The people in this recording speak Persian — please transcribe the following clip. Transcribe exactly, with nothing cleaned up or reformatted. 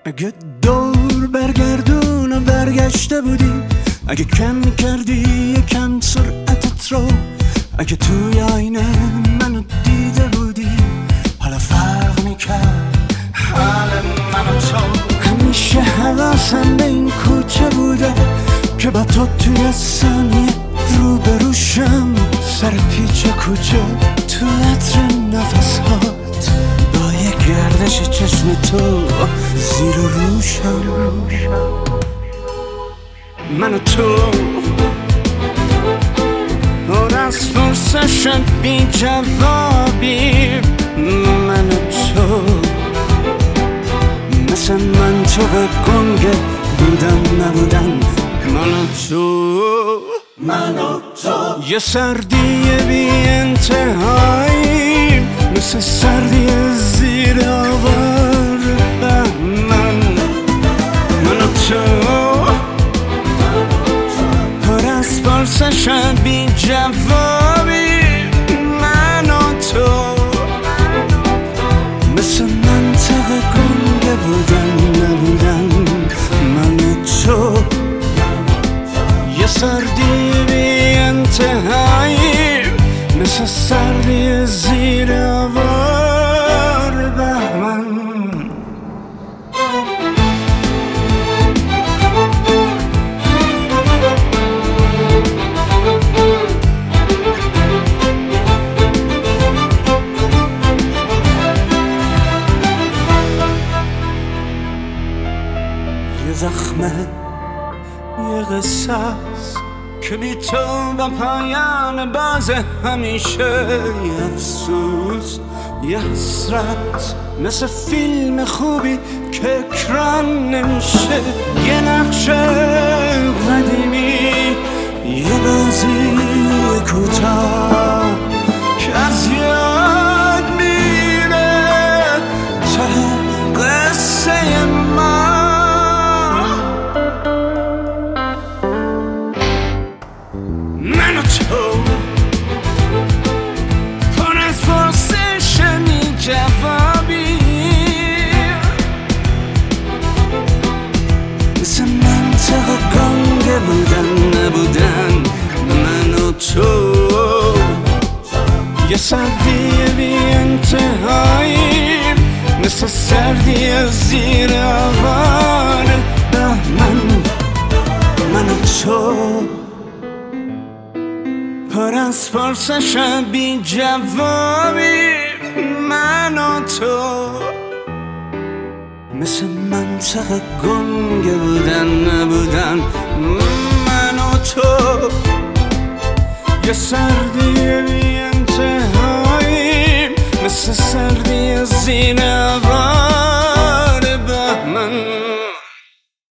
اگه دور برگردون و برگشته بودی، اگه کم میکردی یکم سرعتت رو، اگه توی آینه منو دیده بودی، حالا فرق میکرد حال من و تو. همیشه حواسم به این کوچه بوده که با تو توی ثانیه رو بروشم، سر پیچ کوچه تو عطر نفسات، با یه گردش چشم تو زیر و روشم. من و تو پر از پرسشم بی جوابی، من و تو مثل من تو به گنگ بودن نبودن. من و تو من و تو یه سردی بی انتهایی، مثل سردی زیر آوار بهمن. من و تو پر از پرسشم بی جوابی، من و تو مثل منطق گنگ بودن نبودن. من و تو یه سردی بی انتهایی، مثل سردی زیر آوار بهمن. یه زخمه یه قصه است که بی تو با پایان باز همیشه. یه افسوس یه حسرت مثل فیلم خوبی که اکران نمیشه. یه نقشه قدیمی، یه بازی کوتاه که از یاد میره ته قصه ما. من و تو پر از پرسشم بی جوابی، مثل منطق گنگ بودن نبودن. من و تو یه سردی بی انتهایی، مثل سردی زیر آوار بهمن. من و تو پر از پرسشم بی جوابی، من و تو مثل منطق گنگ بودن نبودن. من و تو یه سردی بی انتهایی، مثل سردی زیر